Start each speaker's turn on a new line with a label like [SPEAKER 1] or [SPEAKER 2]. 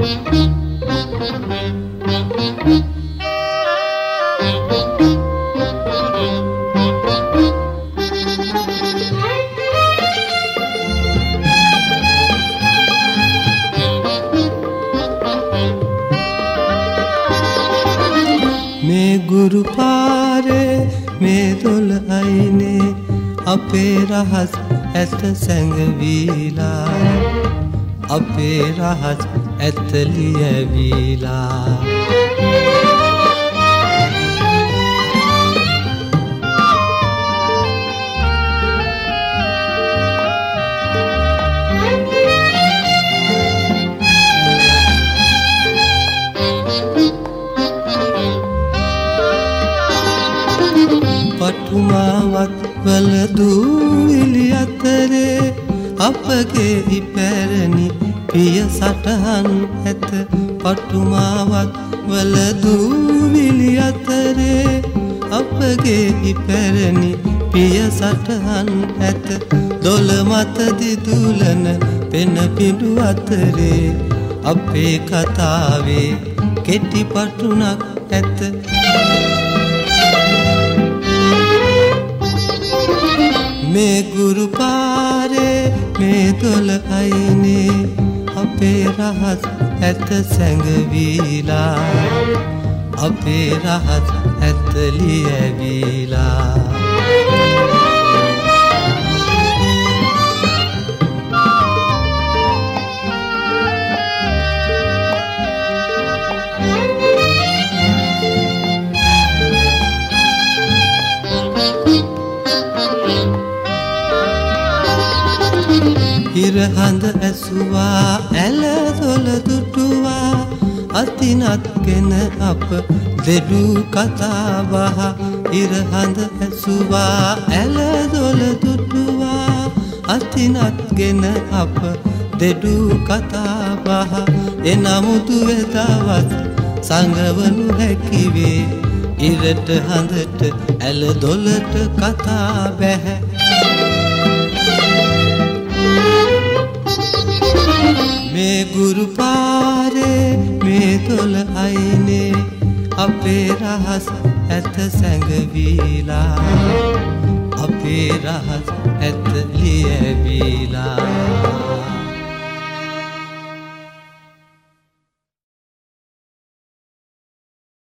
[SPEAKER 1] මේ ගුරු පාරේ මේ දොළ අයිනේ අපේ රහස් ඇත සැඟවීලා අපේ රහස් ඇත ලියවිලා පටුමාවත් වල දූවිලි අතරේ අපගේ ඉපැරණි පිය සටහන් ඇත පටුමාවත් වල දූවිලි අතරේ අපගේ ඉපැරණි පිය සටහන් ඇත දොළ මත දිදුලන පෙන පිඬු අතරේ අපේ කතාවේ කෙටි පටුණක් ඇත මේ ගුරු පාරේ මේ දොළ අයිනේ අපේ රහස් ඇත සැඟවීලා අපේ රහස් ඇත ලියවිලා ඉරහඳ ඇසුවා ඇල දොළ දුටුවා අතිනත්ගෙන අප දෙඩු කතා බහ ඉරහඳ ඇසුවා ඇල දොළ දුටුවා අතිනත්ගෙන අප දෙඩු කතා බහ එනමුතු වෙදවත් සංගවනු හැකිවේ ඉරට හඳට ඇල දොළට කතා බැහැ මේ ගුරු පාරේ මේ දොළ අයිනේ අපේ රහස් ඇත සැඟවීලා අපේ රහස් ඇත ලියවිලා